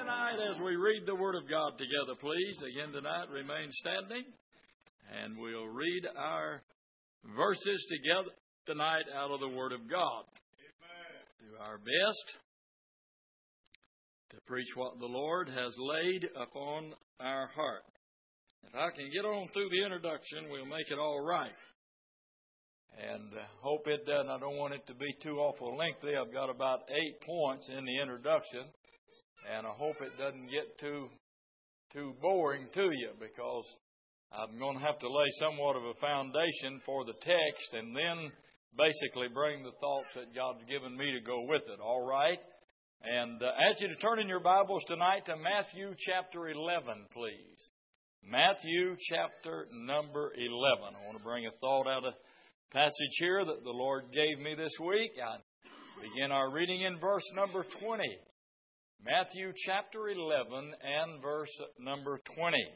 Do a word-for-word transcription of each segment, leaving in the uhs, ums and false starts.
tonight as we read the Word of God together, please. Again tonight, remain standing, and we'll read our verses together tonight out of the Word of God. Amen. Do our best to preach what the Lord has laid upon our heart. If I can get on through the introduction, we'll make it all right. And uh, hope it doesn't. I don't want it to be too awful lengthy. I've got about eight points in the introduction. And I hope it doesn't get too too boring to you, because I'm going to have to lay somewhat of a foundation for the text and then basically bring the thoughts that God's given me to go with it. All right? And uh, I ask you to turn in your Bibles tonight to Matthew chapter eleven, please. Matthew chapter number eleven. I want to bring a thought out of passage here that the Lord gave me this week. I begin our reading in verse number twenty. Matthew chapter eleven and verse number twenty.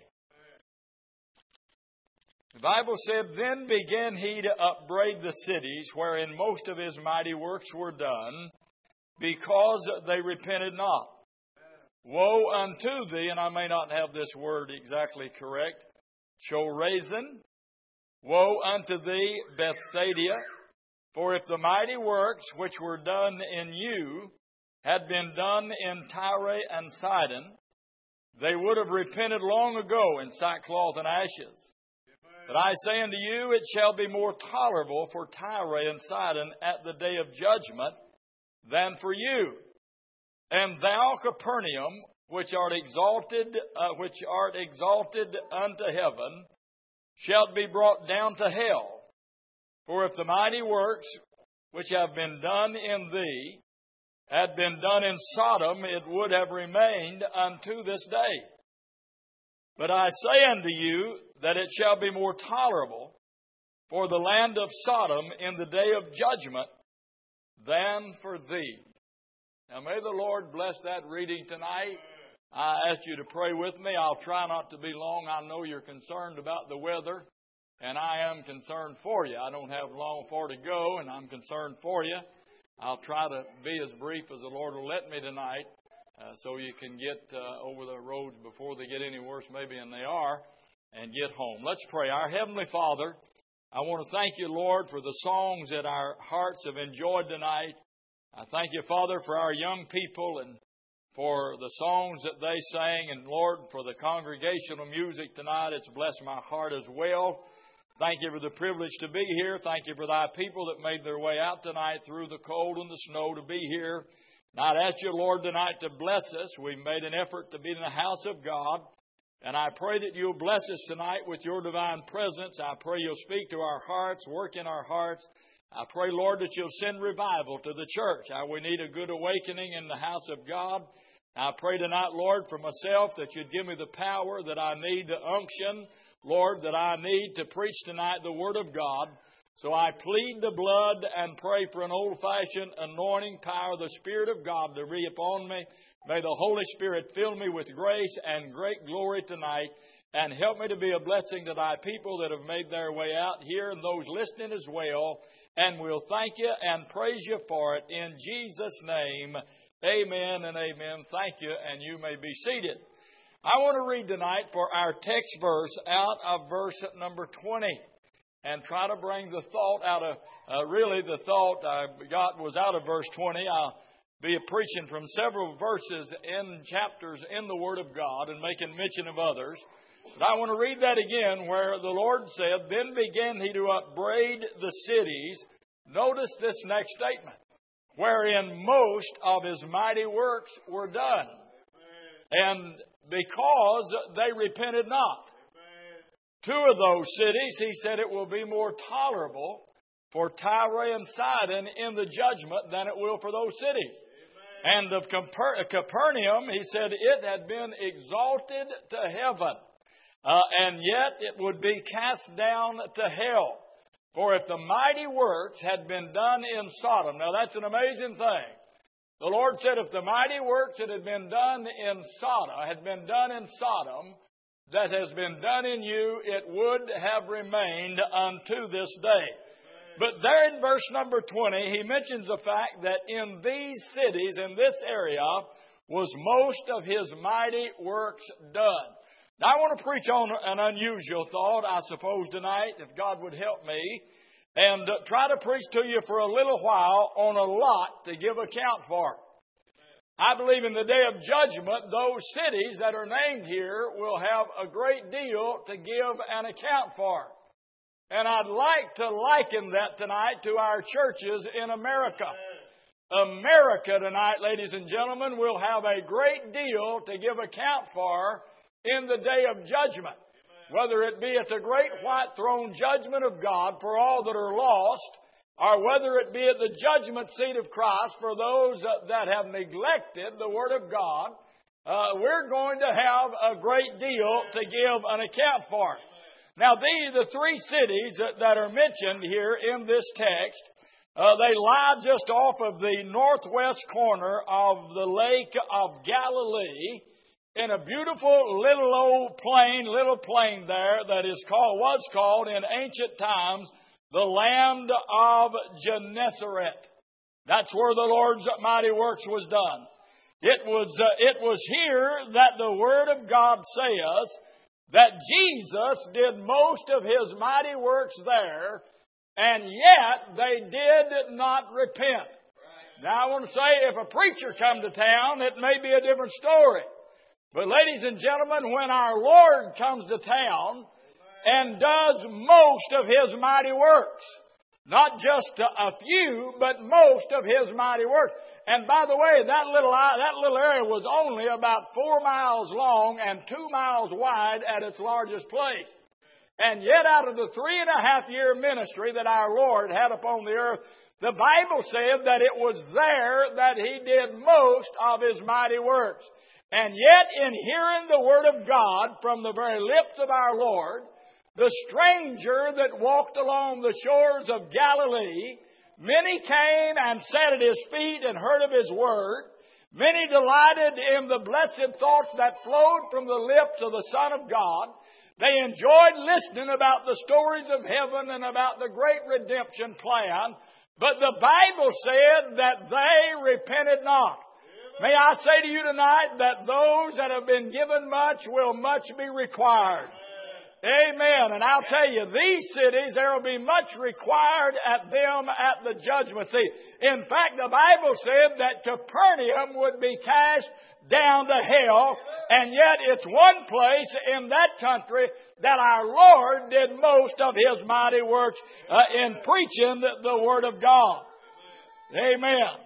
The Bible said, "Then began he to upbraid the cities wherein most of his mighty works were done, because they repented not. Woe unto thee," and I may not have this word exactly correct, Chorazin. "Woe unto thee, Bethsaida, for if the mighty works which were done in you had been done in Tyre and Sidon, they would have repented long ago in sackcloth and ashes. But I say unto you, it shall be more tolerable for Tyre and Sidon at the day of judgment than for you. And thou, Capernaum, which art exalted, uh, which art exalted unto heaven, shalt be brought down to hell. For if the mighty works which have been done in thee had been done in Sodom, it would have remained unto this day. But I say unto you that it shall be more tolerable for the land of Sodom in the day of judgment than for thee." Now may the Lord bless that reading tonight. I ask you to pray with me. I'll try not to be long. I know you're concerned about the weather, and I am concerned for you. I don't have long for to go, and I'm concerned for you. I'll try to be as brief as the Lord will let me tonight, uh, so you can get uh, over the roads before they get any worse maybe than they are, and get home. Let's pray. Our Heavenly Father, I want to thank you, Lord, for the songs that our hearts have enjoyed tonight. I thank you, Father, for our young people and for the songs that they sang, and Lord, for the congregational music tonight. It's blessed my heart as well. Thank you for the privilege to be here. Thank you for thy people that made their way out tonight through the cold and the snow to be here. And I'd ask you, Lord, tonight to bless us. We've made an effort to be in the house of God. And I pray that you'll bless us tonight with your divine presence. I pray you'll speak to our hearts, work in our hearts. I pray, Lord, that you'll send revival to the church. We need a good awakening in the house of God. I pray tonight, Lord, for myself, that you'd give me the power that I need, the unction, Lord, that I need to preach tonight the Word of God. So I plead the blood and pray for an old-fashioned anointing power of the Spirit of God to be upon me. May the Holy Spirit fill me with grace and great glory tonight, and help me to be a blessing to thy people that have made their way out here and those listening as well. And we'll thank you and praise you for it in Jesus' name. Amen and amen. Thank you, and you may be seated. I want to read tonight for our text verse out of verse number twenty, and try to bring the thought out of, uh, really the thought I got was out of verse twenty. I'll be preaching from several verses in chapters in the Word of God and making mention of others. But I want to read that again, where the Lord said, "Then began he to upbraid the cities." Notice this next statement, "wherein most of his mighty works were done, and because they repented not." Two of those cities, he said, it will be more tolerable for Tyre and Sidon in the judgment than it will for those cities. Amen. And of Capernaum, he said, it had been exalted to heaven, uh, and yet it would be cast down to hell. For if the mighty works had been done in Sodom. Now that's an amazing thing. The Lord said if the mighty works that had been done in Sodom, had been done in Sodom, that has been done in you, it would have remained unto this day. But there in verse number twenty, he mentions the fact that in these cities, in this area, was most of His mighty works done. Now, I want to preach on an unusual thought, I suppose, tonight, if God would help me, and uh, try to preach to you for a little while on a lot to give account for. I believe in the day of judgment, those cities that are named here will have a great deal to give an account for. And I'd like to liken that tonight to our churches in America. America tonight, ladies and gentlemen, will have a great deal to give account for in the day of judgment, whether it be at the great white throne judgment of God for all that are lost, or whether it be at the judgment seat of Christ for those that have neglected the Word of God. Uh, we're going to have a great deal to give an account for. Now, these the three cities that, that are mentioned here in this text, uh, they lie just off of the northwest corner of the Lake of Galilee, in a beautiful little old plain, little plain there that is called, was called in ancient times the land of Gennesaret. That's where the Lord's mighty works was done. It was, uh, it was here that the Word of God says that Jesus did most of His mighty works there, and yet they did not repent. Now I want to say, if a preacher come to town, it may be a different story. But ladies and gentlemen, when our Lord comes to town and does most of His mighty works, not just a few, but most of His mighty works. And by the way, that little that little area was only about four miles long and two miles wide at its largest place. And yet out of the three and a half year ministry that our Lord had upon the earth, the Bible said that it was there that He did most of His mighty works. And yet, in hearing the Word of God from the very lips of our Lord, the stranger that walked along the shores of Galilee, many came and sat at His feet and heard of His Word. Many delighted in the blessed thoughts that flowed from the lips of the Son of God. They enjoyed listening about the stories of heaven and about the great redemption plan. But the Bible said that they repented not. May I say to you tonight that those that have been given much will much be required. Amen. And I'll tell you, these cities, there will be much required at them at the judgment seat. In fact, the Bible said that Capernaum would be cast down to hell, and yet it's one place in that country that our Lord did most of His mighty works uh, in preaching the, the Word of God. Amen.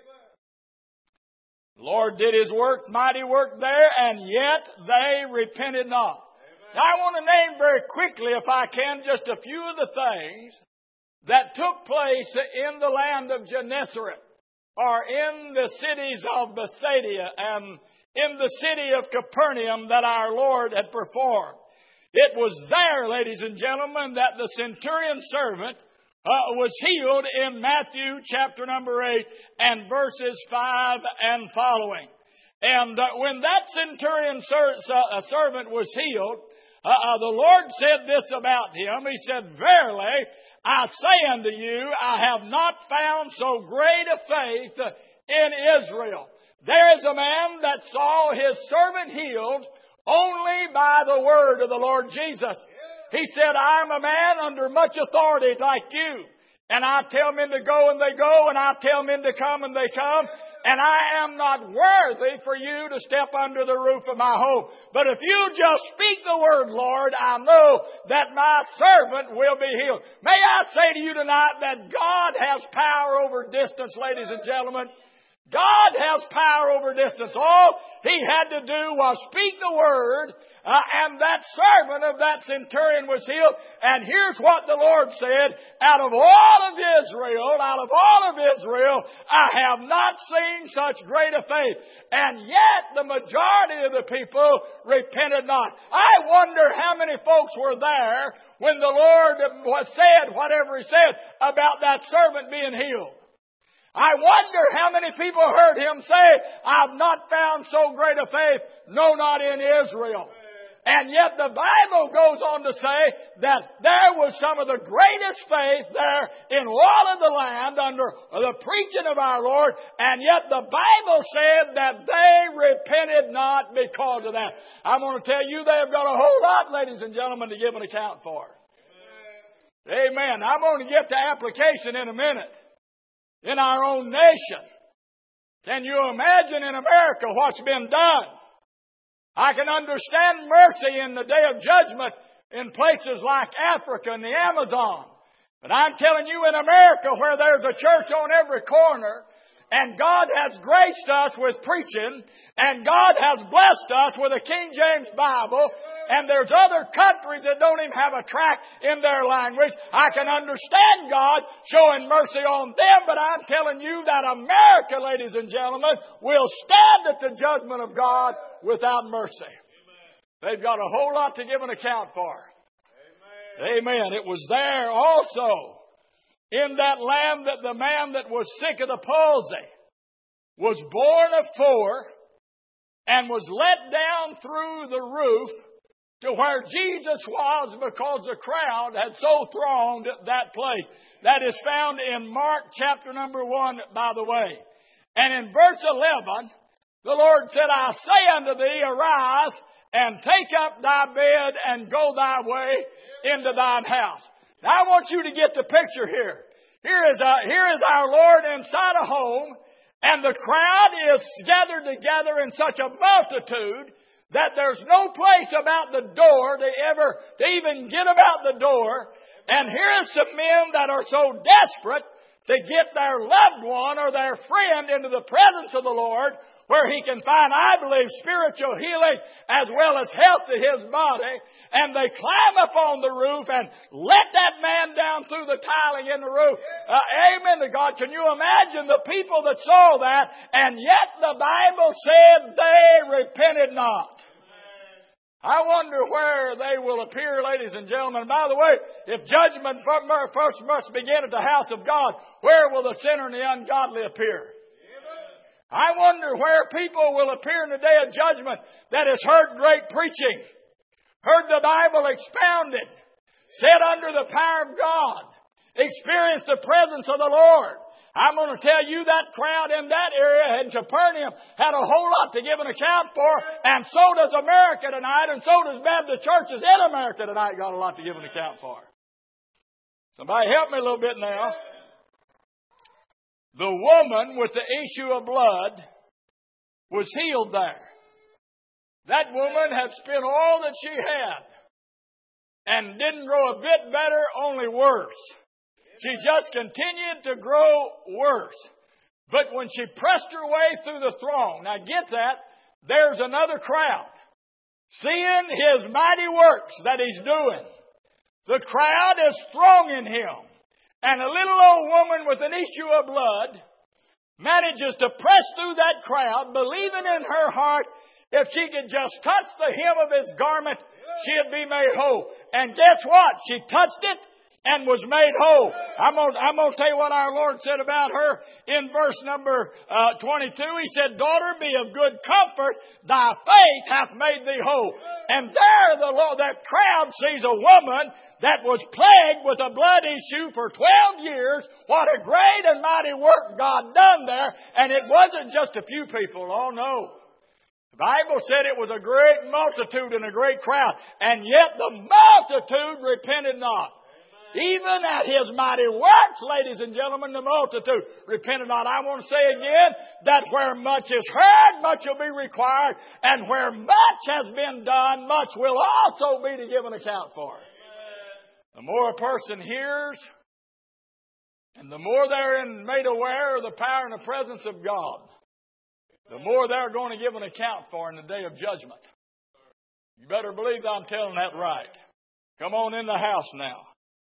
The Lord did His work, mighty work there, and yet they repented not. Now, I want to name very quickly, if I can, just a few of the things that took place in the land of Gennesaret, or in the cities of Bethsaida and in the city of Capernaum that our Lord had performed. It was there, ladies and gentlemen, that the centurion servant Uh, was healed in Matthew chapter number eight and verses five and following. And uh, when that centurion ser- uh, servant was healed, uh, uh, the Lord said this about him. He said, "Verily, I say unto you, I have not found so great a faith in Israel." There is a man that saw his servant healed only by the word of the Lord Jesus. He said, "I'm a man under much authority like you. And I tell men to go and they go, and I tell men to come and they come. And I am not worthy for you to step under the roof of my home. But if you just speak the word, Lord, I know that my servant will be healed." May I say to you tonight that God has power over distance, ladies and gentlemen. God has power over distance. All He had to do was speak the word, uh, and that servant of that centurion was healed. And here's what the Lord said: "Out of all of Israel, out of all of Israel, I have not seen such great a faith. And yet the majority of the people repented not." I wonder how many folks were there when the Lord said whatever He said about that servant being healed. I wonder how many people heard Him say, "I've not found so great a faith, no, not in Israel." And yet the Bible goes on to say that there was some of the greatest faith there in all of the land under the preaching of our Lord. And yet the Bible said that they repented not because of that. I'm going to tell you they've got a whole lot, ladies and gentlemen, to give an account for. Amen. Amen. I'm going to get to application in a minute. In our own nation. Can you imagine in America what's been done? I can understand mercy in the day of judgment in places like Africa and the Amazon. But I'm telling you, in America, where there's a church on every corner, and God has graced us with preaching, and God has blessed us with a King James Bible, and there's other countries that don't even have a tract in their language, I can understand God showing mercy on them, but I'm telling you that America, ladies and gentlemen, will stand at the judgment of God without mercy. They've got a whole lot to give an account for. Amen. Amen. It was there also in that land that the man that was sick of the palsy was born of four and was let down through the roof to where Jesus was because the crowd had so thronged that place. That is found in Mark chapter number one, by the way. And in verse eleven, the Lord said, I say unto thee, arise and take up thy bed and go thy way into thine house. Now I want you to get the picture here. Here is, a, here is our Lord inside a home, and the crowd is gathered together in such a multitude that there's no place about the door to ever, to even get about the door. And here's some men that are so desperate to get their loved one or their friend into the presence of the Lord, where he can find, I believe, spiritual healing as well as health to his body. And they climb up on the roof and let that man down through the tiling in the roof. Uh, amen to God. Can you imagine the people that saw that? And yet the Bible said they repented not. I wonder where they will appear, ladies and gentlemen. By the way, if judgment first must begin at the house of God, where will the sinner and the ungodly appear? I wonder where people will appear in the day of judgment that has heard great preaching, heard the Bible expounded, sat under the power of God, experienced the presence of the Lord. I'm going to tell you that crowd in that area in Capernaum had a whole lot to give an account for, and so does America tonight, and so does Baptist churches in America tonight got a lot to give an account for. Somebody help me a little bit now. The woman with the issue of blood was healed there. That woman had spent all that she had and didn't grow a bit better, only worse. She just continued to grow worse. But when she pressed her way through the throng, now get that, there's another crowd seeing his mighty works that he's doing. The crowd is thronging him. And a little old woman with an issue of blood manages to press through that crowd, believing in her heart if she could just touch the hem of his garment, she'd be made whole. And guess what? She touched it and was made whole. I'm going I'm to tell you what our Lord said about her in verse number uh, twenty-two. He said, daughter, be of good comfort. Thy faith hath made thee whole. And there the Lord, that crowd sees a woman that was plagued with a blood issue for twelve years. What a great and mighty work God done there. And it wasn't just a few people. Oh, no. The Bible said it was a great multitude and a great crowd. And yet the multitude repented not. Even at his mighty works, ladies and gentlemen, the multitude repented not. I want to say again that where much is heard, much will be required. And where much has been done, much will also be to give an account for. The more a person hears, and the more they're made aware of the power and the presence of God, the more they're going to give an account for in the day of judgment. You better believe I'm telling that right. Come on in the house now.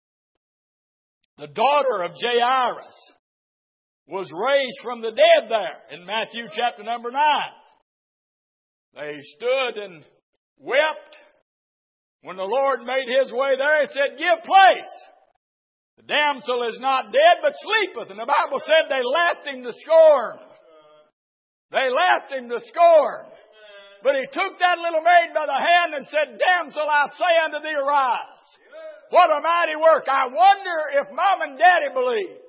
The daughter of Jairus was raised from the dead there in Matthew chapter number nine. They stood and wept. When the Lord made his way there, he said, give place. The damsel is not dead, but sleepeth. And the Bible said they laughed him to scorn. They laughed him to scorn. But he took that little maid by the hand and said, Damsel, I say unto thee, arise. What a mighty work. I wonder if Mom and Daddy believed.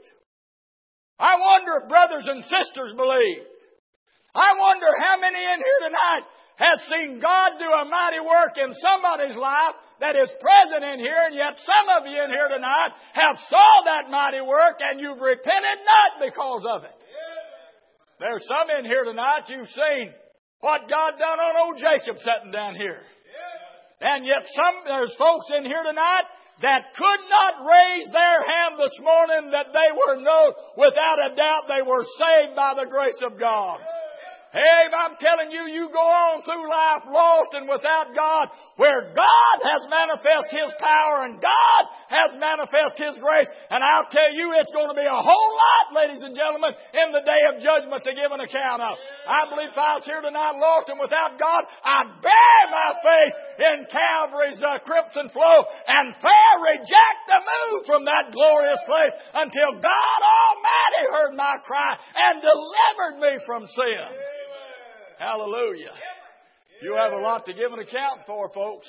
I wonder if brothers and sisters believed. I wonder how many in here tonight has seen God do a mighty work in somebody's life that is present in here, and yet some of you in here tonight have saw that mighty work and you've repented not because of it. There's some in here tonight you've seen what God done on old Jacob sitting down here. And yet some there's folks in here tonight that could not raise their hand this morning that they were no, without a doubt they were saved by the grace of God. Hey, I'm telling you, you go on through life lost and without God, where God has manifest His power and God has manifest His grace. And I'll tell you, it's going to be a whole lot, ladies and gentlemen, in the day of judgment to give an account of. I believe if I was here tonight lost and without God, I'd bury my face in Calvary's uh, crimson flow and fair reject the move from that glorious place until God Almighty heard my cry and delivered me from sin. Hallelujah. You have a lot to give an account for, folks.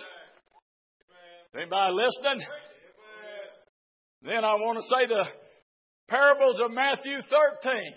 Anybody listening? Then I want to say the parables of Matthew thirteen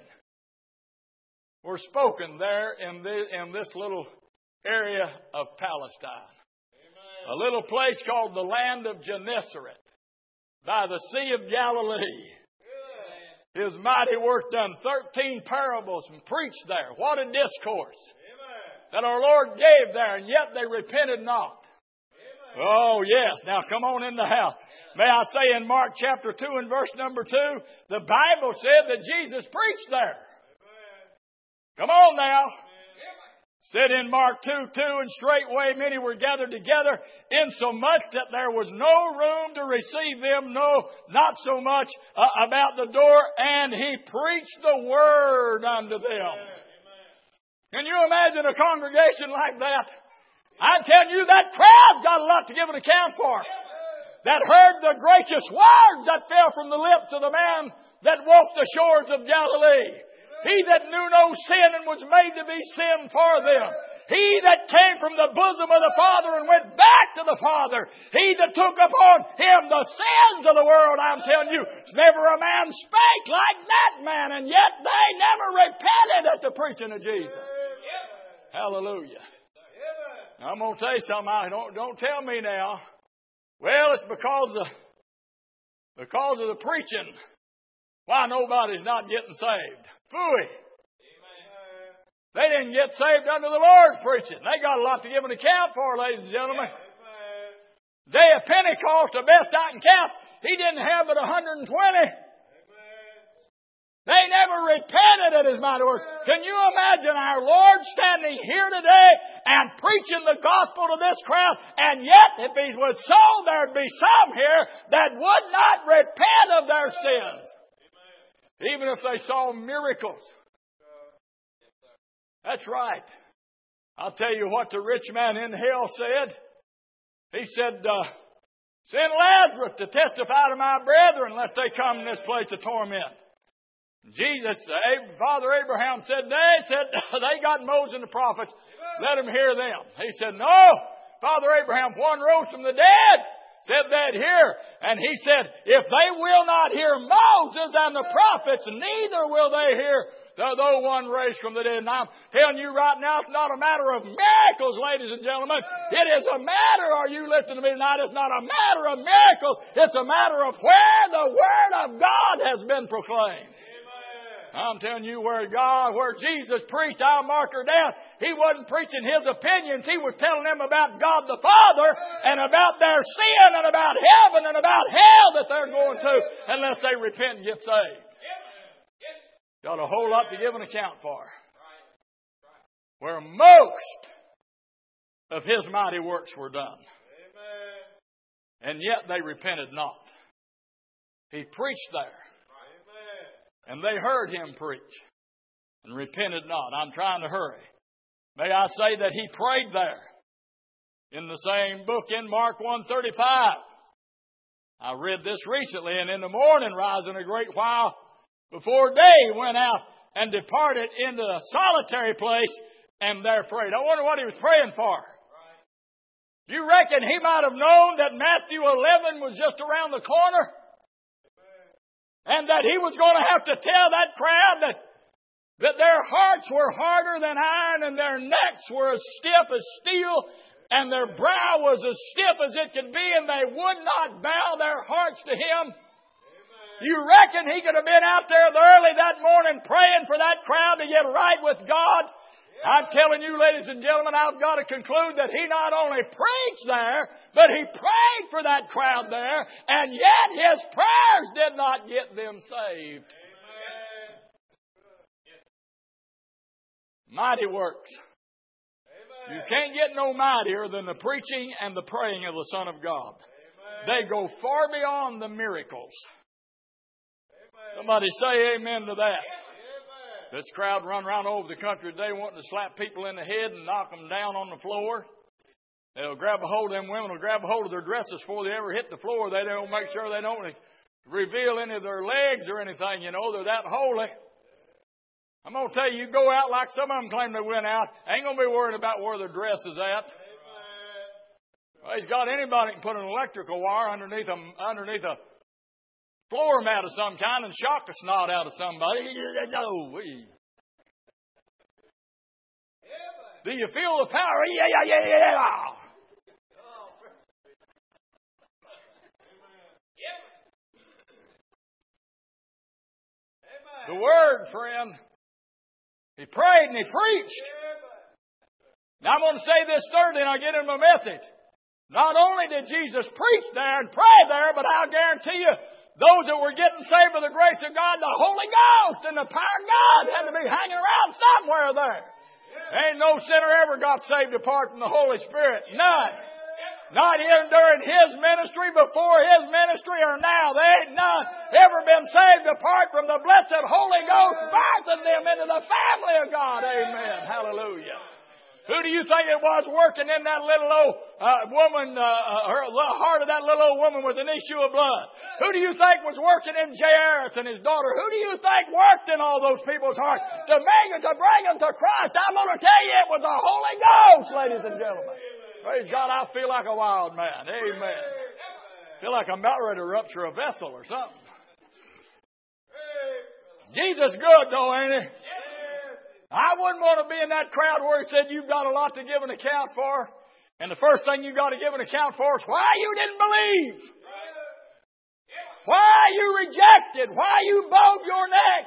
were spoken there in this, in this little area of Palestine. A little place called the land of Gennesaret by the Sea of Galilee. His mighty work done. Thirteen parables and preached there. What a discourse that our Lord gave there, and yet they repented not. Oh, yes. Now come on in the house. May I say in Mark chapter two and verse number two, the Bible said that Jesus preached there. Come on now. Said in Mark two two, and straightway many were gathered together, insomuch that there was no room to receive them, no, not so much uh, about the door, and He preached the word unto them. Can you imagine a congregation like that? I'm telling you, that crowd's got a lot to give an account for. That heard the gracious words that fell from the lips of the man that walked the shores of Galilee. He that knew no sin and was made to be sin for them. He that came from the bosom of the Father and went back to the Father. He that took upon Him the sins of the world. I'm telling you, never a man spake like that man, and yet they never repented at the preaching of Jesus. Hallelujah. Now, I'm going to tell you something. I don't, don't tell me now. Well, it's because of, because of the preaching why nobody's not getting saved. Phooey. They didn't get saved under the Lord's preaching. They got a lot to give an account for, ladies and gentlemen. Day of Pentecost, the best I can count, He didn't have but one hundred twenty. They never repented at His mighty work. Can you imagine our Lord standing here today and preaching the gospel to this crowd, and yet if He was so, there'd be some here that would not repent of their sins. Even if they saw miracles. That's right. I'll tell you what the rich man in hell said. He said, uh, send Lazarus to testify to my brethren lest they come in this place to torment. Jesus, Father Abraham said, they said they got Moses and the prophets. Let them hear them. He said, no, Father Abraham, one rose from the dead, said that here. And he said, if they will not hear Moses and the prophets, neither will they hear though one raised from the dead. And I'm telling you right now, it's not a matter of miracles, ladies and gentlemen. It is a matter, are you listening to me tonight? It's not a matter of miracles. It's a matter of where the Word of God has been proclaimed. I'm telling you, where God, where Jesus preached, I'll mark her down. He wasn't preaching His opinions. He was telling them about God the Father and about their sin and about heaven and about hell that they're going to unless they repent and get saved. Got a whole lot to give an account for. Where most of His mighty works were done. And yet they repented not. He preached there. And they heard Him preach and repented not. I'm trying to hurry. May I say that He prayed there in the same book in Mark one thirty-five. I read this recently, and in the morning, rising a great while before day, went out and departed into a solitary place and they're afraid. I wonder what he was praying for. You reckon he might have known that Matthew eleven was just around the corner? And that he was going to have to tell that crowd that, that their hearts were harder than iron and their necks were as stiff as steel and their brow was as stiff as it could be and they would not bow their hearts to him? You reckon he could have been out there early that morning praying for that crowd to get right with God? I'm telling you, ladies and gentlemen, I've got to conclude that he not only preached there, but he prayed for that crowd there, and yet his prayers did not get them saved. Amen. Mighty works. Amen. You can't get no mightier than the preaching and the praying of the Son of God. Amen. They go far beyond the miracles. Amen. Somebody say amen to that. This crowd run around over the country today wanting to slap people in the head and knock them down on the floor. They'll grab a hold of them women, will grab a hold of their dresses before they ever hit the floor. They don't make sure they don't reveal any of their legs or anything, you know. They're that holy. I'm going to tell you, you go out like some of them claim they went out, ain't going to be worried about where their dress is at. Well, he's got anybody can put an electrical wire underneath a, underneath a floor mat of some kind and shock a snot out of somebody. Do you feel the power? Yeah, yeah, yeah, yeah. The Word, friend. He prayed and he preached. Now I'm going to say this thirdly and I'll get into my message. Not only did Jesus preach there and pray there, but I'll guarantee you, those that were getting saved by the grace of God, the Holy Ghost and the power of God had to be hanging around somewhere there. Ain't no sinner ever got saved apart from the Holy Spirit. None. Not even during his ministry, before his ministry, or now. There ain't none ever been saved apart from the blessed Holy Ghost birthing them into the family of God. Amen. Hallelujah. Who do you think it was working in that little old uh, woman, uh, her, the heart of that little old woman with an issue of blood? Who do you think was working in Jairus and his daughter? Who do you think worked in all those people's hearts to make it, to bring them to Christ? I'm going to tell you, it was the Holy Ghost, ladies and gentlemen. Praise God, I feel like a wild man. Amen. I feel like I'm about ready to rupture a vessel or something. Jesus good though, ain't he? I wouldn't want to be in that crowd where he said you've got a lot to give an account for. And the first thing you got to give an account for is why you didn't believe. Why you rejected. Why you bowed your neck.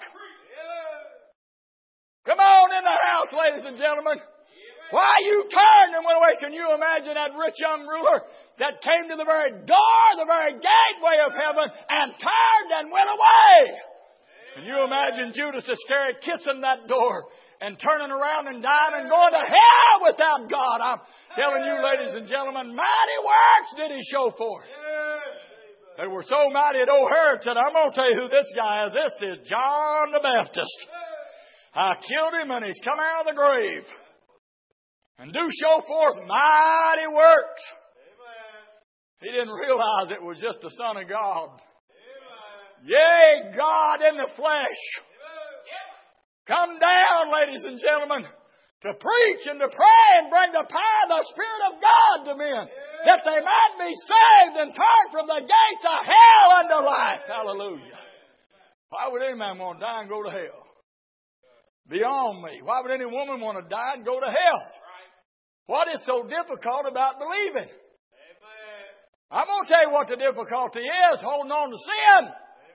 Come on in the house, ladies and gentlemen. Why you turned and went away. Can you imagine that rich young ruler that came to the very door, the very gateway of heaven, and turned and went away? Can you imagine Judas Iscariot kissing that door and turning around and dying and going to hell without God? I'm telling you, ladies and gentlemen, mighty works did he show forth. They were so mighty that old Herod said, I'm going to tell you who this guy is. This is John the Baptist. I killed him and he's come out of the grave. And do show forth mighty works. He didn't realize it was just the Son of God. Yea, God in the flesh. Come down, ladies and gentlemen, to preach and to pray and bring the power of the Spirit of God to men, that they might be saved and turn from the gates of hell unto life. Hallelujah. Why would any man want to die and go to hell? Beyond me. Why would any woman want to die and go to hell? What is so difficult about believing? I'm going to tell you what the difficulty is, holding on to sin.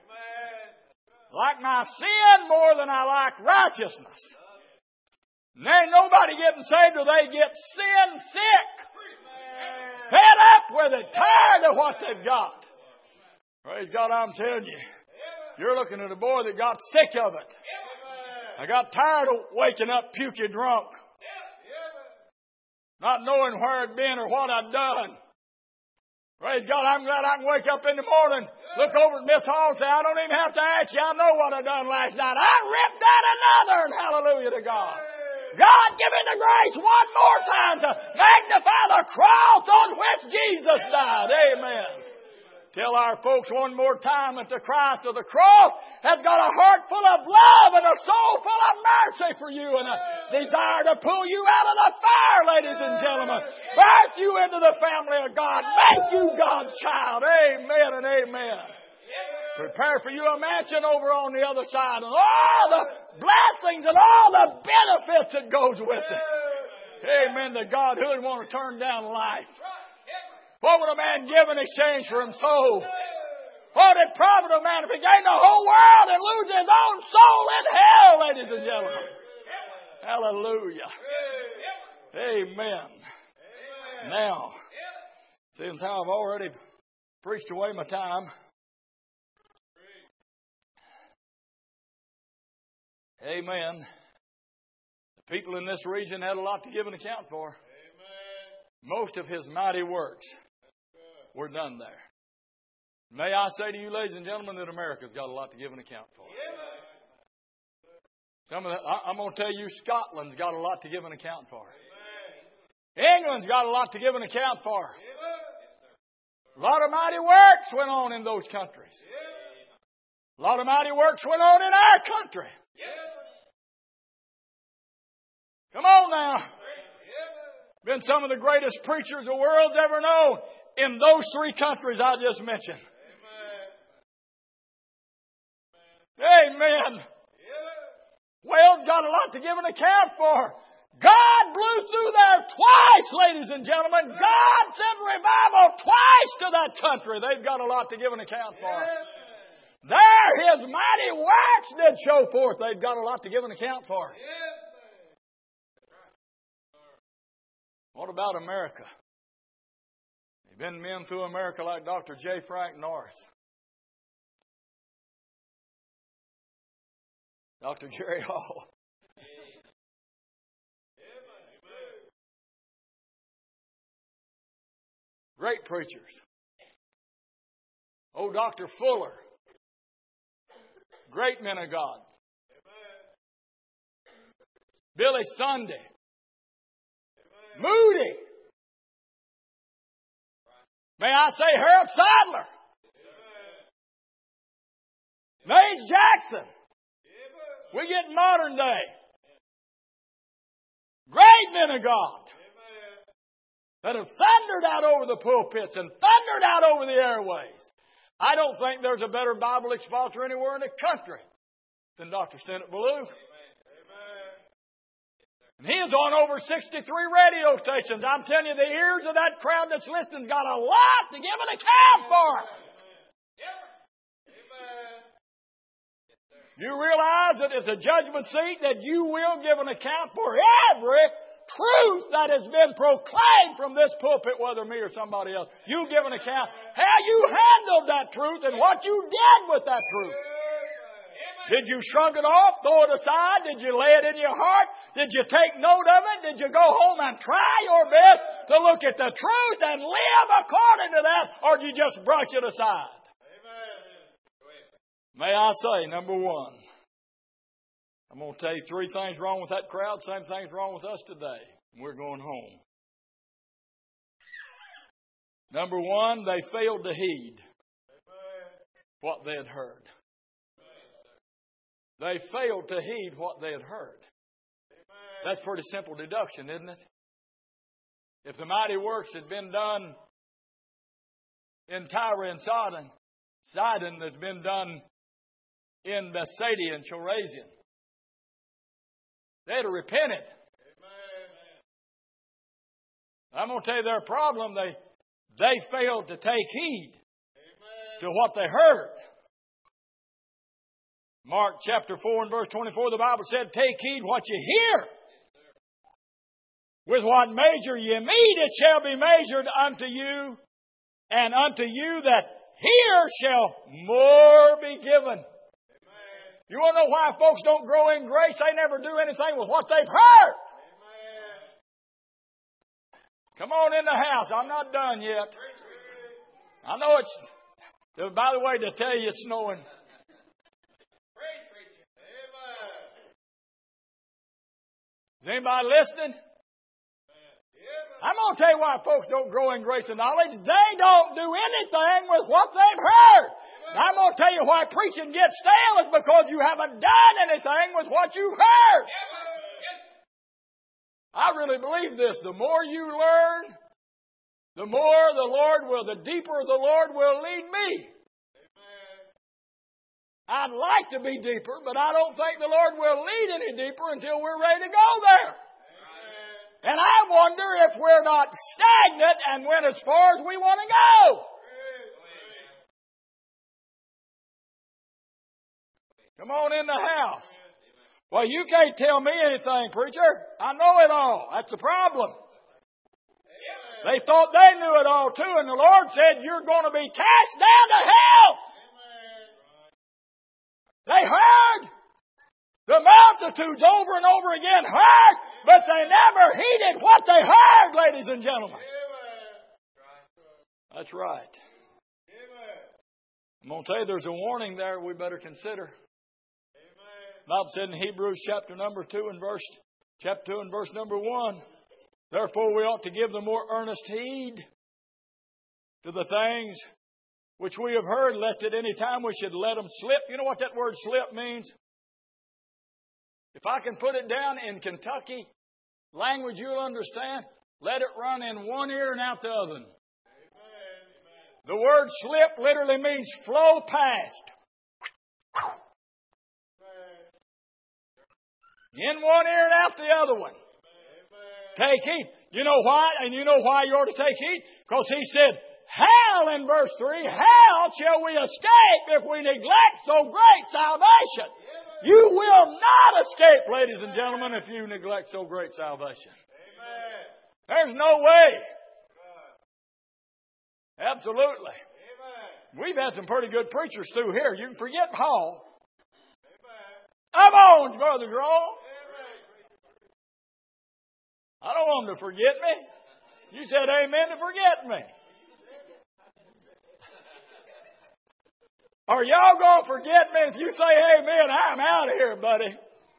Like my sin more than I like righteousness. And there ain't nobody getting saved till they get sin sick. Fed up with it. Tired of what they've got. Praise God, I'm telling you. You're looking at a boy that got sick of it. I got tired of waking up pukey drunk. Not knowing where I'd been or what I'd done. Praise God, I'm glad I can wake up in the morning, look over at Miss Hall and say, I don't even have to ask you, I know what I done last night. I ripped out another, and hallelujah to God. God, give me the grace one more time to magnify the cross on which Jesus died. Amen. Tell our folks one more time that the Christ of the cross has got a heart full of love and a soul full of mercy for you and a desire to pull you out of the fire, ladies and gentlemen. Birth you into the family of God. Make you God's child. Amen and amen. Prepare for you a mansion over on the other side and all the blessings and all the benefits that goes with it. Amen to God. Who would want to turn down life? What would a man give in exchange for his soul? What did it profit a man if he gained the whole world and lose his own soul in hell, ladies and gentlemen? Hallelujah. Amen. Now, since I've already preached away my time, amen, the people in this region had a lot to give an account for. Most of His mighty works were done there. May I say to you, ladies and gentlemen, that America's got a lot to give an account for. Some of the, I, I'm going to tell you, Scotland's got a lot to give an account for. England's got a lot to give an account for. A lot of mighty works went on in those countries. A lot of mighty works went on in our country. Come on now. Been some of the greatest preachers the world's ever known in those three countries I just mentioned. Amen. Amen. Wales got a lot to give an account for. God blew through there twice, ladies and gentlemen. God sent revival twice to that country. They've got a lot to give an account for. There His mighty works did show forth. They've got a lot to give an account for. What about America? There have been men through America like Doctor J. Frank Norris, Doctor Gary Hall. Great preachers. Oh, Doctor Fuller. Great men of God. Billy Sunday. Moody. May I say Harold Sadler. Mays Jackson. We get modern day. Great men of God that have thundered out over the pulpits and thundered out over the airways. I don't think there's a better Bible expositor anywhere in the country than Doctor Stennett Ballou. And he is on over sixty-three radio stations. I'm telling you, the ears of that crowd that's listening's got a lot to give an account for. You realize that it's a judgment seat that you will give an account for every truth that has been proclaimed from this pulpit, whether me or somebody else. You give an account how you handled that truth and what you did with that truth. Did you shrug it off, throw it aside? Did you lay it in your heart? Did you take note of it? Did you go home and try your best to look at the truth and live according to that? Or did you just brush it aside? May I say, number one, I'm going to tell you three things wrong with that crowd, same things wrong with us today. We're going home. Number one, they failed to heed what they had heard. They failed to heed what they had heard. That's pretty simple deduction, isn't it? If the mighty works had been done in Tyre and Sidon, Sidon has been done in Bethsaida and Chorazin, they'd have repented. I'm going to tell you their problem. They, they failed to take heed to what they heard. Mark chapter four and verse twenty-four, the Bible said, take heed what you hear. With what measure ye mete, it shall be measured unto you, and unto you that hear shall more be given. Amen. You want to know why folks don't grow in grace? They never do anything with what they've heard. Amen. Come on in the house. I'm not done yet. I know it's, by the way, to tell you it's snowing. Is anybody listening? I'm going to tell you why folks don't grow in grace and knowledge. They don't do anything with what they've heard. I'm going to tell you why preaching gets stale is because you haven't done anything with what you've heard. I really believe this. The more you learn, the more the Lord will, the deeper the Lord will lead me. I'd like to be deeper, but I don't think the Lord will lead any deeper until we're ready to go there. And I wonder if we're not stagnant and went as far as we want to go. Come on in the house. Well, you can't tell me anything, preacher. I know it all. That's the problem. They thought they knew it all too, and the Lord said, you're going to be cast down to hell. They heard. The multitudes over and over again heard, but they never heeded what they heard, ladies and gentlemen. That's right. I'm going to tell you there's a warning there we better consider. The Bible said in Hebrews chapter number two and verse chapter two and verse number one, therefore we ought to give the more earnest heed to the things which we have heard, lest at any time we should let them slip. You know what that word slip means? If I can put it down in Kentucky language you'll understand, let it run in one ear and out the other. The word slip literally means flow past. In one ear and out the other one. Take heed. You know why? And you know why you ought to take heed? Because he said, how in verse three, how shall we escape if we neglect so great salvation? You will not escape, ladies and gentlemen, if you neglect so great salvation. There's no way. Absolutely. We've had some pretty good preachers through here. You can forget Paul. Come on, Brother Grohl. I don't want them to forget me. You said amen to forget me. Are y'all going to forget me? If you say amen, I'm out of here, buddy.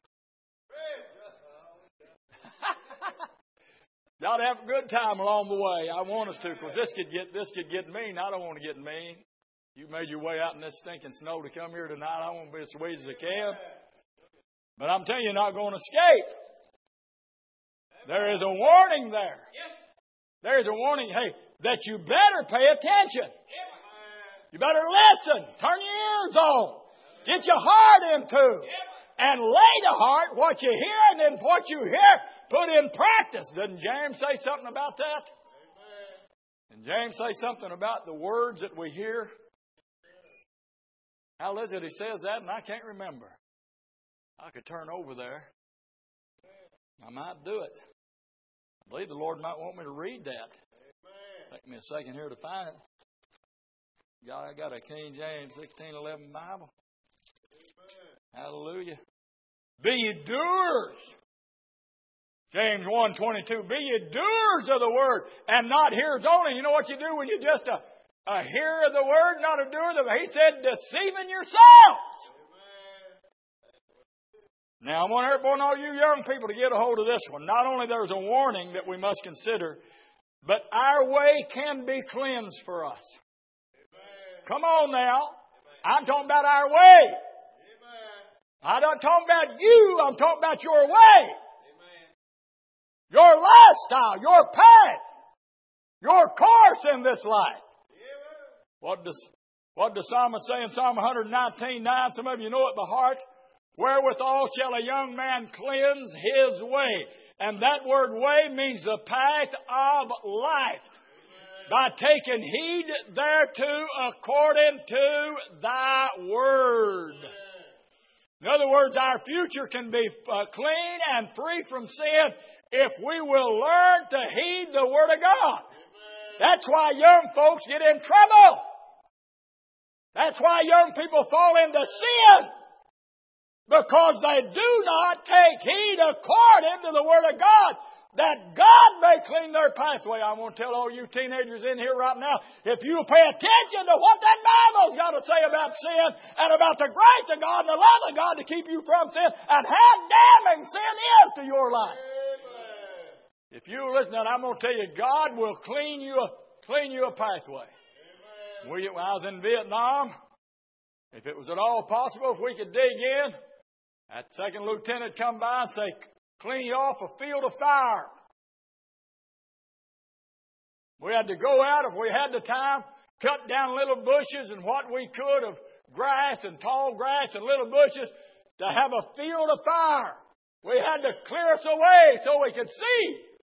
Y'all have a good time along the way. I want us to, because this could get this could get mean. I don't want to get mean. You made your way out in this stinking snow to come here tonight. I want to be as sweet as I can. But I'm telling you, you're not going to escape. There is a warning there. There is a warning, hey, that you better pay attention. You better listen. Turn your ears on. Get your heart into. And lay to heart what you hear, and then what you hear, put in practice. Doesn't James say something about that? And James say something about the words that we hear? How is it he says that, and I can't remember. I could turn over there. I might do it. I believe the Lord might want me to read that. Take me a second here to find it. God, I got a King James sixteen eleven Bible. Hallelujah. Be ye doers. James one twenty-two. Be ye doers of the word and not hearers only. You know what you do when you're just a, a hearer of the word, not a doer of the word? He said, deceiving yourselves. Now, I want everyone, all you young people, to get a hold of this one. Not only there's a warning that we must consider, but our way can be cleansed for us. Amen. Come on now. Amen. I'm talking about our way. Amen. I'm not talking about you. I'm talking about your way. Amen. Your lifestyle, your path, your course in this life. Amen. What does, what does Psalmist say in Psalm one nineteen nine? Some of you know it by heart. Wherewithal shall a young man cleanse his way. And that word way means the path of life. Amen. By taking heed thereto according to thy word. Amen. In other words, our future can be uh, clean and free from sin if we will learn to heed the word of God. Amen. That's why young folks get in trouble. That's why young people fall into sin. Because they do not take heed according to the Word of God, that God may clean their pathway. I want to tell all you teenagers in here right now, if you pay attention to what that Bible's got to say about sin and about the grace of God and the love of God to keep you from sin and how damning sin is to your life. If you listen, now I'm going to tell you, God will clean you a, clean you a pathway. We, when I was in Vietnam, if it was at all possible, if we could dig in, that second lieutenant come by and say, clean you off a field of fire. We had to go out, if we had the time, cut down little bushes and what we could of grass and tall grass and little bushes to have a field of fire. We had to clear us away so we could see.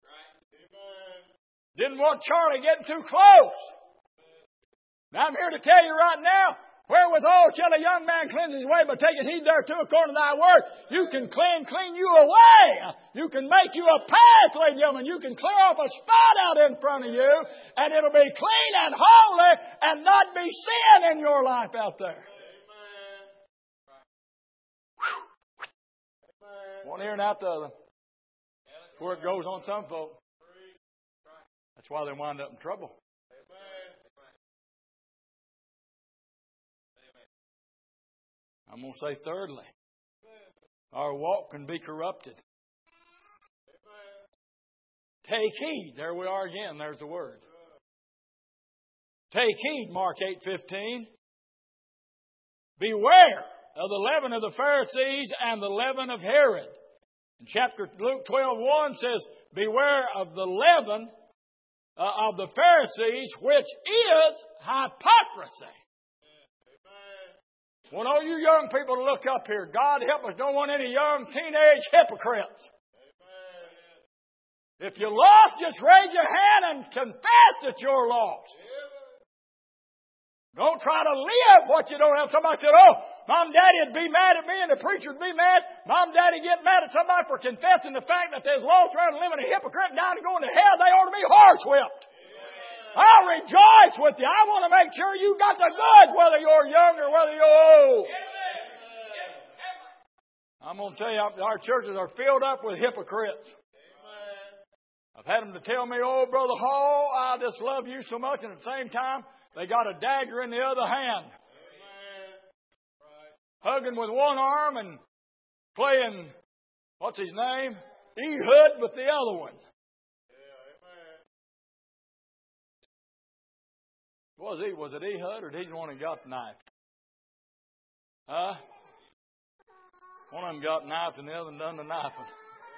Didn't want Charlie getting too close. Now I'm here to tell you right now, wherewithal shall a young man cleanse his way by taking heed thereto according to thy word. You can clean, clean you away. You can make you a path, ladies and gentlemen. You can clear off a spot out in front of you, and it'll be clean and holy and not be sin in your life out there. One ear and out the other. That's where it goes on some folk. That's why they wind up in trouble. I'm going to say thirdly, our walk can be corrupted. Take heed. There we are again. There's the word. Take heed, Mark eight fifteen. Beware of the leaven of the Pharisees and the leaven of Herod. In chapter Luke twelve one says, beware of the leaven uh, of the Pharisees, which is hypocrisy. Want all you young people to look up here. God help us, don't want any young teenage hypocrites. If you're lost, just raise your hand and confess that you're lost. Don't try to live what you don't have. Somebody said, oh, Mom and Daddy would be mad at me and the preacher would be mad. Mom and Daddy get mad at somebody for confessing the fact that they're lost around and living a hypocrite and down and going to hell. They ought to be horsewhipped. I'll rejoice with you. I want to make sure you got the goods, whether you're young or whether you're old. I'm going to tell you, our churches are filled up with hypocrites. I've had them to tell me, oh, Brother Hall, I just love you so much. And at the same time, they got a dagger in the other hand. Hugging with one arm and playing, what's his name? Ehud with the other one. Was he? Was it Ehud or he's the one who got knifed? Huh? One of them got knifed and the other done the knifing.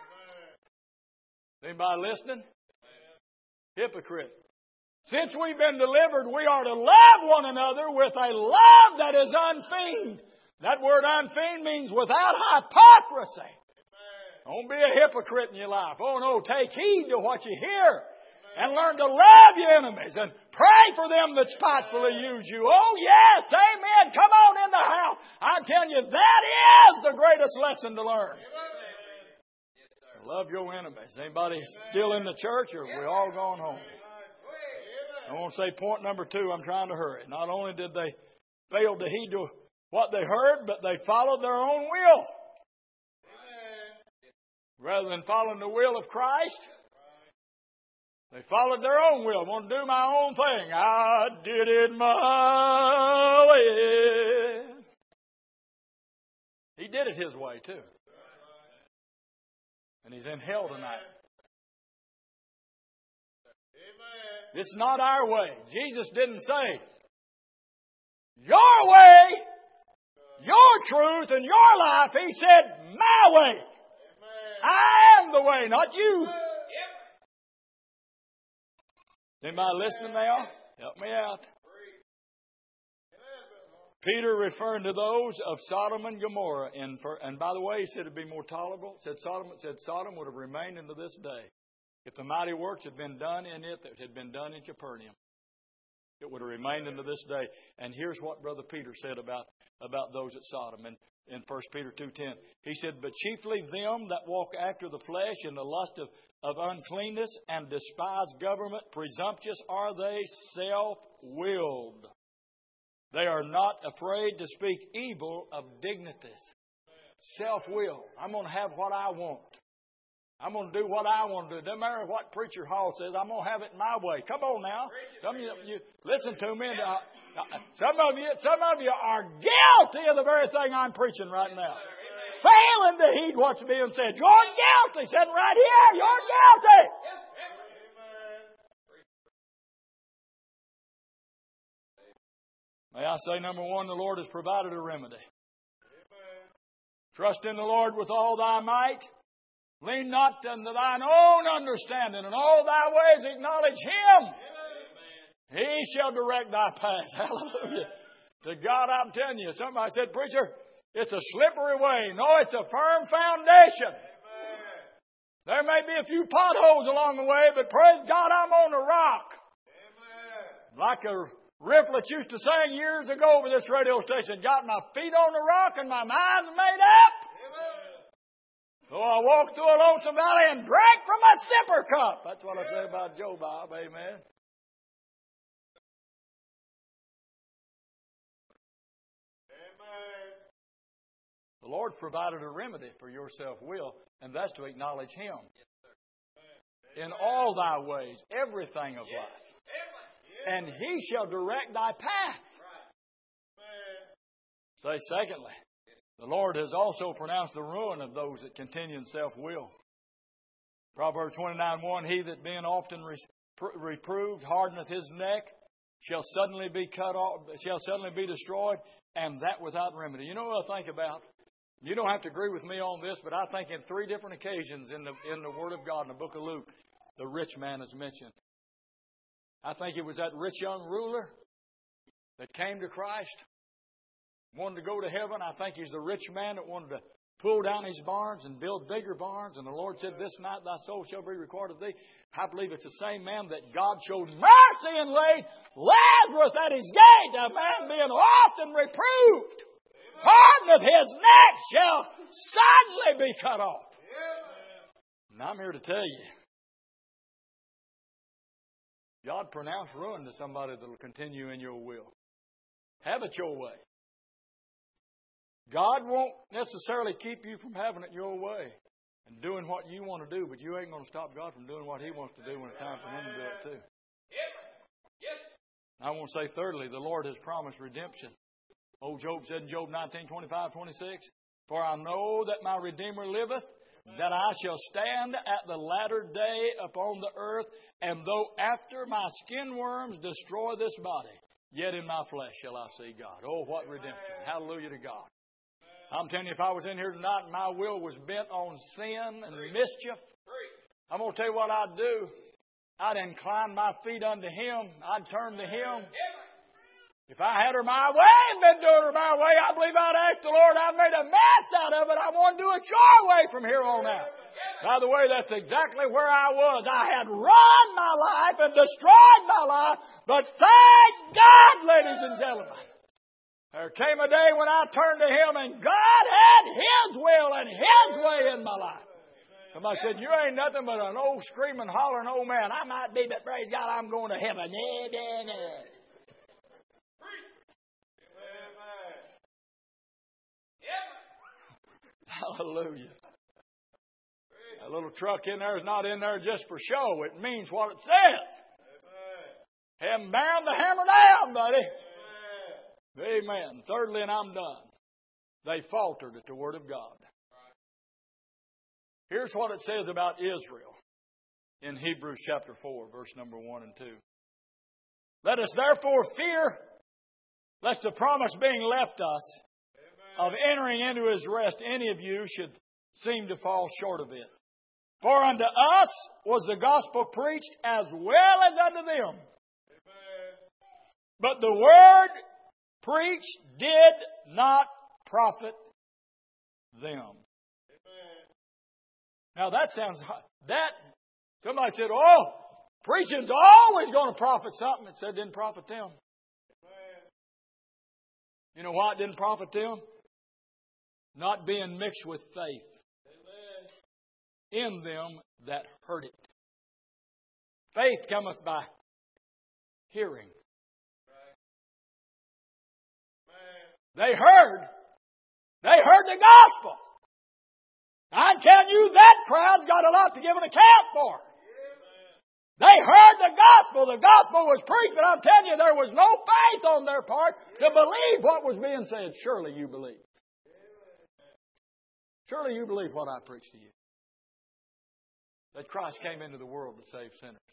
Anybody listening? Hypocrite. Since we've been delivered, we are to love one another with a love that is unfeigned. That word unfeigned means without hypocrisy. Don't be a hypocrite in your life. Oh no, take heed to what you hear. And learn to love your enemies and pray for them that spitefully use you. Oh, yes, amen. Come on in the house. I'm telling you, that is the greatest lesson to learn. Yes, love your enemies. Anybody still in the church or have we all gone home? I want to say point number two. I'm trying to hurry. Not only did they fail to heed to what they heard, but they followed their own will. Rather than following the will of Christ, they followed their own will. I want to do my own thing. I did it my way. He did it his way too. And he's in hell tonight. It's not our way. Jesus didn't say, your way, your truth, and your life. He said, my way. I am the way, not you. Anybody listening now? Help me out. Peter referring to those of Sodom and Gomorrah. In, and by the way, he said it'd be more tolerable. Said Sodom, said Sodom would have remained unto this day. If the mighty works had been done in it that had been done in Capernaum, it would have remained unto this day. And here's what Brother Peter said about, about those at Sodom in, in First Peter two ten. He said, but chiefly them that walk after the flesh in the lust of Of uncleanness and despise government, presumptuous are they, self-willed. They are not afraid to speak evil of dignities. Self-will. I'm going to have what I want. I'm going to do what I want to do. It doesn't matter what Preacher Hall says. I'm going to have it my way. Come on now. Some of you, you listen to me. And, uh, some of you, some of you are guilty of the very thing I'm preaching right now. failing to heed what's being said. You're guilty. Sitting right here, you're guilty. May I say, number one, the Lord has provided a remedy. Trust in the Lord with all thy might. Lean not unto thine own understanding. In all thy ways acknowledge Him. He shall direct thy path. Hallelujah. To God, I'm telling you. Somebody said, preacher, it's a slippery way. No, it's a firm foundation. There may be a few potholes along the way, but praise God, I'm on a rock. Like a Rifflet used to sing years ago over this radio station, got my feet on the rock and my mind's made up. So I walked through a lonesome valley and drank from a sipper cup. That's what I say about Joe Bob. Amen. The Lord provided a remedy for your self-will, and that's to acknowledge Him in all thy ways, everything of life. And He shall direct thy path. Say, secondly, the Lord has also pronounced the ruin of those that continue in self-will. Proverbs twenty-nine one, he that being often reproved hardeneth his neck shall suddenly be cut off, shall suddenly be destroyed, and that without remedy. You know what I think about? You don't have to agree with me on this, but I think in three different occasions in the in the Word of God, in the book of Luke, the rich man is mentioned. I think it was that rich young ruler that came to Christ, wanted to go to heaven. I think he's the rich man that wanted to pull down his barns and build bigger barns. And the Lord said, this night thy soul shall be required of thee. I believe it's the same man that God showed mercy and laid Lazarus at his gate, a man being often reproved. Harden of his neck shall suddenly be cut off. And I'm here to tell you, God pronounced ruin to somebody that will continue in your will. Have it your way. God won't necessarily keep you from having it your way and doing what you want to do, but you ain't going to stop God from doing what He wants to do when it's time for Him to do it too. I want to say thirdly, the Lord has promised redemption. Old Job said in Job nineteen, twenty-five, twenty-six, for I know that my Redeemer liveth, that I shall stand at the latter day upon the earth, and though after my skin worms destroy this body, yet in my flesh shall I see God. Oh, what redemption. Hallelujah to God. I'm telling you, if I was in here tonight and my will was bent on sin and mischief, I'm going to tell you what I'd do. I'd incline my feet unto Him. I'd turn to Him. If I had her my way and been doing her my way, I believe I'd ask the Lord, I made a mess out of it. I want to do it your way from here on out. By the way, that's exactly where I was. I had run my life and destroyed my life, but thank God, ladies and gentlemen, there came a day when I turned to Him and God had His will and His way in my life. Somebody said, you ain't nothing but an old screaming, hollering old man. I might be, but praise God, I'm going to heaven. Hallelujah. That little truck in there is not in there just for show. It means what it says. Haven't bound the hammer down, buddy. Amen. Amen. Thirdly, and I'm done, they faltered at the Word of God. Here's what it says about Israel in Hebrews chapter four, verse number one and two. Let us therefore fear, lest the promise being left us of entering into His rest, any of you should seem to fall short of it. For unto us was the gospel preached as well as unto them. But the word preached did not profit them. Now that sounds, that, somebody said, oh, preaching's always going to profit something. It said it didn't profit them. You know why it didn't profit them? Not being mixed with faith in them that heard it. Faith cometh by hearing. They heard. They heard the gospel. I'm telling you, that crowd's got a lot to give an account for. They heard the gospel. The gospel was preached, but I'm telling you, there was no faith on their part to believe what was being said. Surely you believe. Surely you believe what I preach to you. That Christ came into the world to save sinners.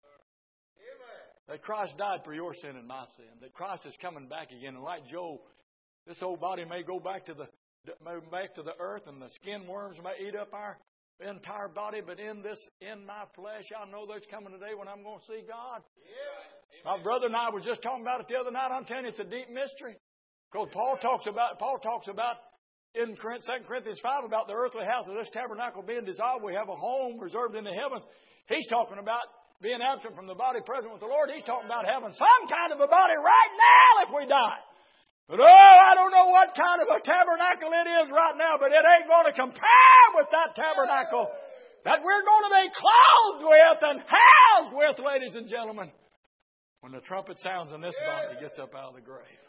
That Christ died for your sin and my sin. That Christ is coming back again. And like Job, this old body may go back to the may back to the earth, and the skin worms may eat up our entire body. But in this, in my flesh, I know there's coming a day when I'm going to see God. My brother and I was just talking about it the other night. I'm telling you, it's a deep mystery. Because Paul talks about Paul talks about in Second Corinthians five about the earthly house of this tabernacle being dissolved. We have a home reserved in the heavens. He's talking about being absent from the body, present with the Lord. He's talking about having some kind of a body right now if we die. But oh, I don't know what kind of a tabernacle it is right now, but it ain't going to compare with that tabernacle that we're going to be clothed with and housed with, ladies and gentlemen, when the trumpet sounds and this body gets up out of the grave.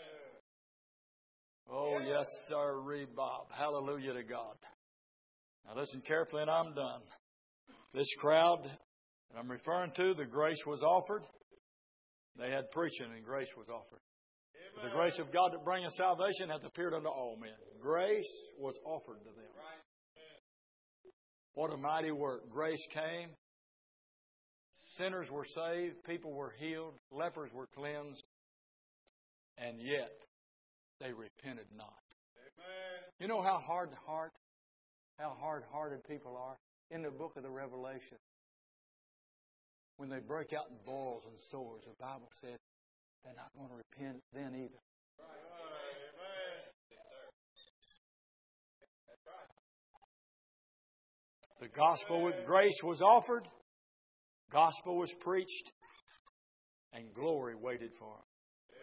Oh, yes, sir, Bob. Hallelujah to God. Now listen carefully and I'm done. This crowd that I'm referring to, the grace was offered. They had preaching and grace was offered. For the grace of God that bringeth salvation hath appeared unto all men. Grace was offered to them. What a mighty work. Grace came. Sinners were saved. People were healed. Lepers were cleansed. And yet, they repented not. You know how hard heart, how hard-hearted people are? In the book of the Revelation, when they break out in boils and sores, the Bible said they're not going to repent then either. The gospel with grace was offered, gospel was preached, and glory waited for them.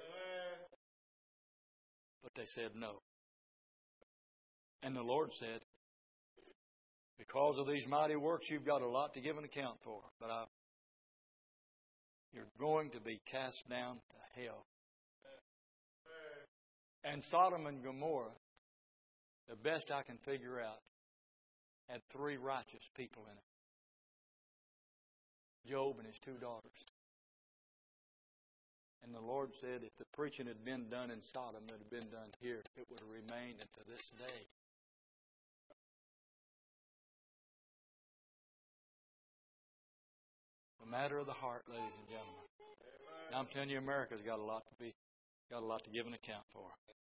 But they said no. And the Lord said, because of these mighty works, you've got a lot to give an account for. But I, you're going to be cast down to hell. And Sodom and Gomorrah, the best I can figure out, had three righteous people in it. Job and his two daughters. And the Lord said if the preaching had been done in Sodom, it had been done here, it would have remained unto this day. The matter of the heart, ladies and gentlemen. Now I'm telling you, America's got a lot to be, got a lot to give an account for.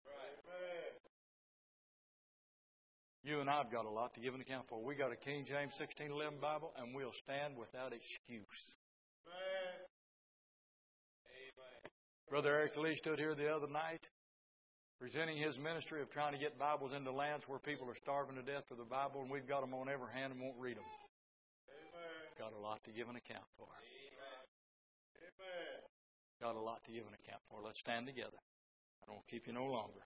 You and I've got a lot to give an account for. We got a King James sixteen eleven Bible, and we'll stand without excuse. Brother Eric Lee stood here the other night presenting his ministry of trying to get Bibles into lands where people are starving to death for the Bible, and we've got them on every hand and won't read them. Got a lot to give an account for. Got a lot to give an account for. Let's stand together. I don't keep you no longer.